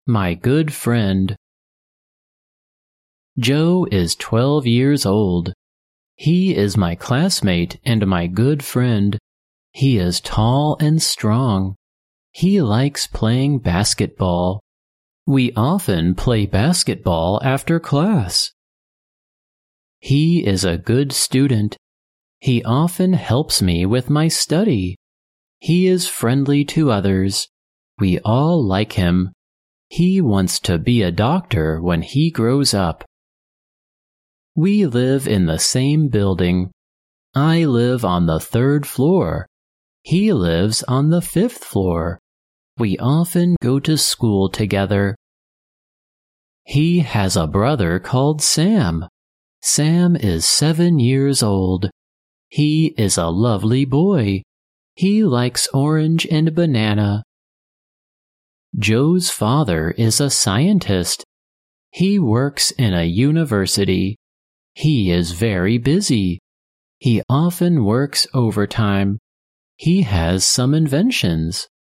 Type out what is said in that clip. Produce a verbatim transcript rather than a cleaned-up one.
My good friend. Joe is twelve years old. He is my classmate and my good friend. He is tall and strong. He likes playing basketball. We often play basketball after class. He is a good student. He often helps me with my study. He is friendly to others. We all like him. He wants to be a doctor when he grows up. We live in the same building. I live on the third floor. He lives on the fifth floor. We often go to school together. He has a brother called Sam. Sam is seven years old. He is a lovely boy. He likes orange and banana. Joe's father is a scientist. He works in a university. He is very busy. He often works overtime. He has some inventions.